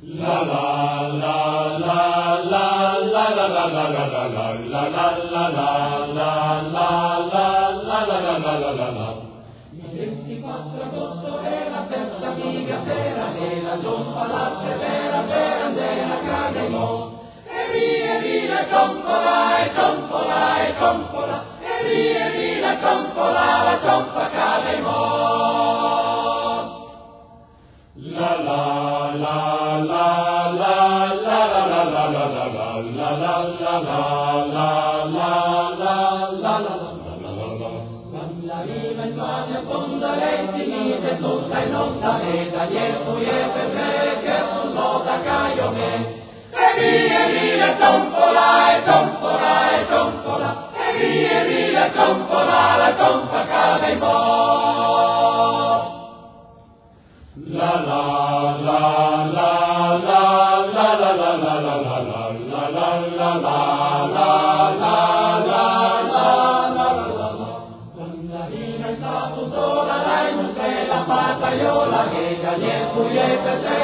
La la la la la la la la la la la la la la la la la la la. Il 24 agosto è la festa bigatera e la giompa la severa per andare a Cademo. E via ciompola e ciompola e ciompola e via ciompola la ciompa Cademo. La la la la la la la la la la la la la la la la la. La riva in Spagna fonda lei si mise tutta in onda e Daniel fu e per me che sullo da Caio me. E via ciompola e ciompola e ciompola e via ciompola la ciompa Cademo. La la la la la la la la la la la la la la la la la la. La battaiola che Daniel fu e per te